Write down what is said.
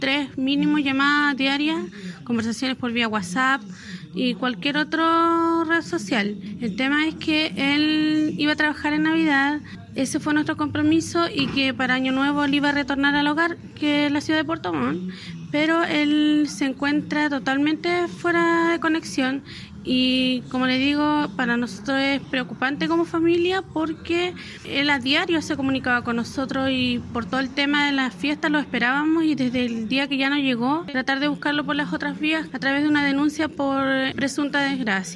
3 mínimo llamadas diarias, conversaciones por vía WhatsApp y cualquier otra red social. El tema es que él iba a trabajar en Navidad, ese fue nuestro compromiso, y que para Año Nuevo él iba a retornar al hogar, que es la ciudad de Puerto Montt, pero él se encuentra totalmente fuera de conexión. Y como le digo, para nosotros es preocupante como familia porque él a diario se comunicaba con nosotros y por todo el tema de las fiestas lo esperábamos, y desde el día que ya no llegó, tratar de buscarlo por las otras vías a través de una denuncia por presunta desgracia.